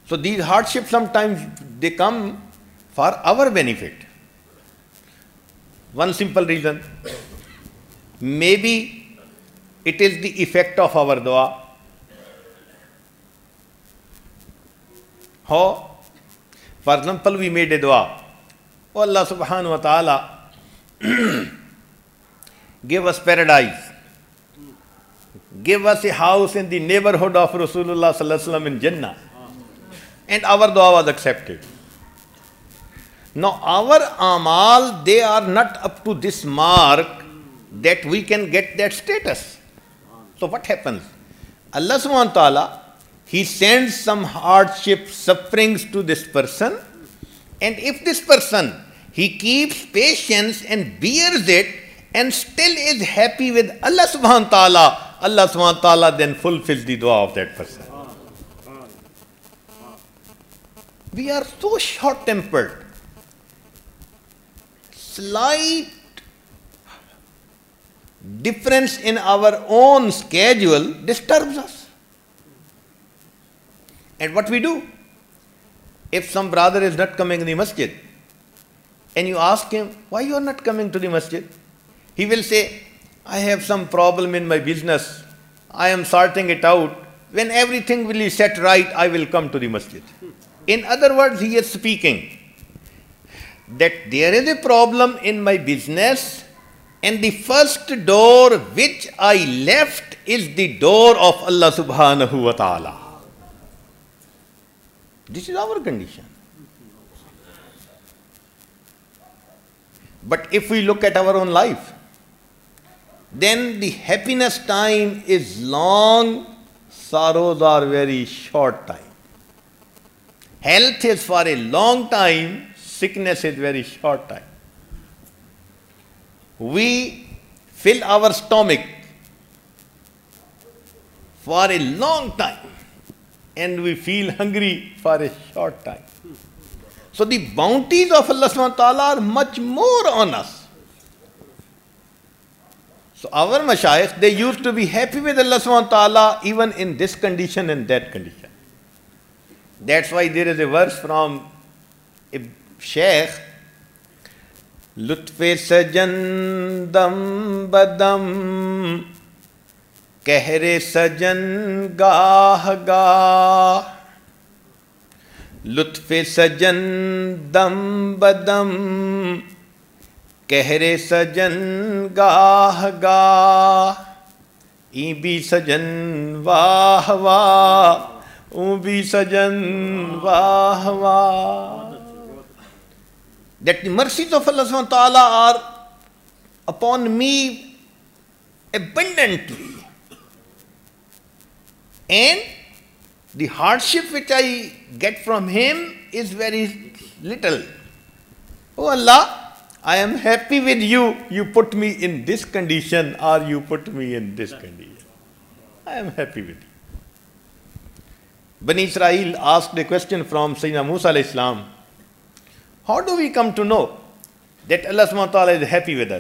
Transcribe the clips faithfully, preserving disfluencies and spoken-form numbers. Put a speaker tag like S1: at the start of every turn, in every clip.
S1: So these hardships sometimes they come for our benefit. One simple reason, maybe it is the effect of our dua. How? For example, we made a dua. Oh Allah subhanahu wa ta'ala, give us paradise. Give us a house in the neighborhood of Rasulullah sallallahu alaihi wasallam in Jannah. And our dua was accepted. Now our amal, they are not up to this mark that we can get that status. So what happens? Allah subhanahu wa ta'ala, He sends some hardship, sufferings to this person, and if this person, he keeps patience and bears it and still is happy with Allah subhanahu wa ta'ala, Allah subhanahu wa ta'ala then fulfills the dua of that person. We are so short-tempered. Slight difference in our own schedule disturbs us. And what we do? If some brother is not coming in the masjid, and you ask him, why you are not coming to the masjid? He will say, I have some problem in my business. I am sorting it out. When everything will be set right, I will come to the masjid. In other words, he is speaking that there is a problem in my business, and the first door which I left is the door of Allah subhanahu wa ta'ala. This is our condition. But if we look at our own life, then the happiness time is long, sorrows are very short time. Health is for a long time, sickness is very short time. We fill our stomach for a long time and we feel hungry for a short time. So the bounties of Allah subhanahu wa ta'ala are much more on us. So our mashayikh, they used to be happy with Allah subhanahu wa ta'ala even in this condition and that condition. That's why there is a verse from a Shaykh, Lutfe sajan dam badam, कहरे सजन गाह गाह, लुत्फ़े सजन दम बदम, कहरे सजन गाह गाह, ई भी सजन वाह वाह, ऊ भी सजन वाह वाह. That the mercies of Allah subhanahu wa ta'ala are upon me abundantly. And the hardship which I get from him is very little. Oh Allah, I am happy with you. You put me in this condition or you put me in this condition. I am happy with you. Bani Israel asked a question from Sayyidina Musa alayhi salam. How do we come to know that Allah subhanahu wa ta'ala is happy with us?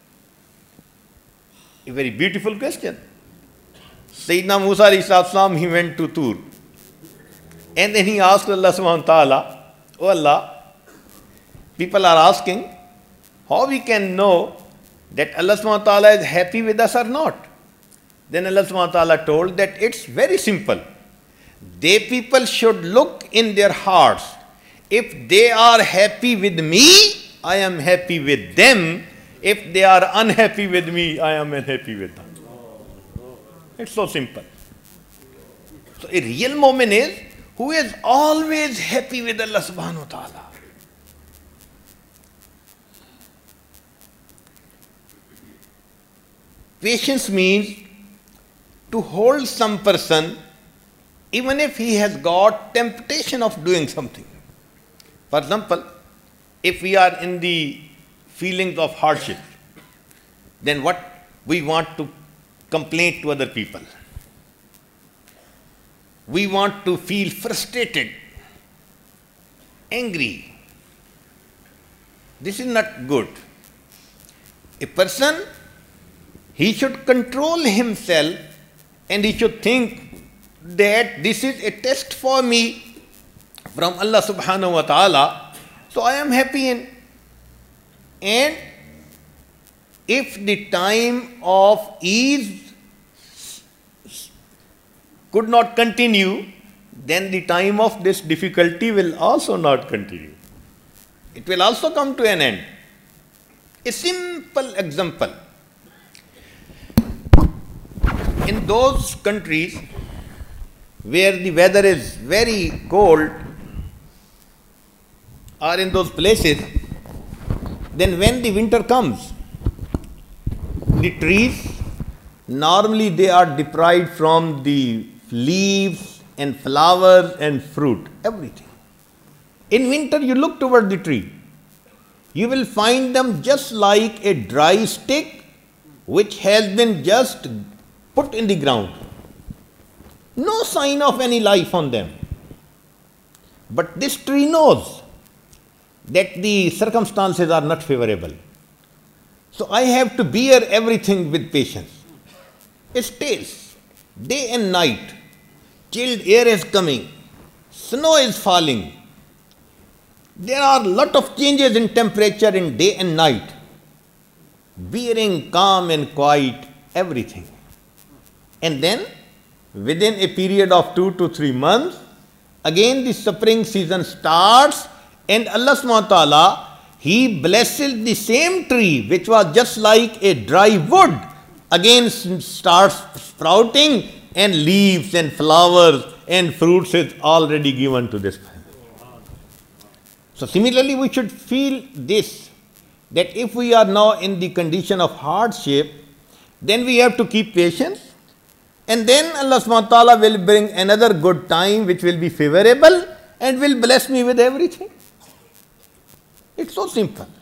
S1: A very beautiful question. Sayyidina Musa alayhi salam, he went to Tur. And then he asked Allah subhanahu wa ta'ala, oh Allah, people are asking how we can know that Allah subhanahu wa ta'ala is happy with us or not. Then Allah subhanahu wa ta'ala told that it's very simple. They people should look in their hearts. If they are happy with me, I am happy with them. If they are unhappy with me, I am unhappy with them. It's so simple. So a real mu'min is who is always happy with Allah subhanahu wa ta'ala. Patience means to hold some person even if he has got temptation of doing something. For example, if we are in the feelings of hardship, then what we want to complain to other people. We want to feel frustrated, angry. This is not good. A person, he should control himself and he should think that this is a test for me from Allah subhanahu wa ta'ala, so I am happy in. And if the time of ease could not continue, then the time of this difficulty will also not continue. It will also come to an end. A simple example. In those countries where the weather is very cold, or in those places, then when the winter comes, the trees, normally they are deprived from the leaves and flowers and fruit, everything. In winter, you look toward the tree. You will find them just like a dry stick which has been just put in the ground. No sign of any life on them. But this tree knows that the circumstances are not favorable. So I have to bear everything with patience. It stays day and night. Chilled air is coming. Snow is falling. There are a lot of changes in temperature in day and night. Bearing calm and quiet everything. And then within a period of two to three months, again the spring season starts, and Allah subhanahu wa ta'ala, He blesses the same tree which was just like a dry wood, again starts sprouting, and leaves and flowers and fruits is already given to this. So similarly, we should feel this, that if we are now in the condition of hardship, then we have to keep patience, and then Allah subhanahu wa ta'ala will bring another good time which will be favorable and will bless me with everything. It's so simple.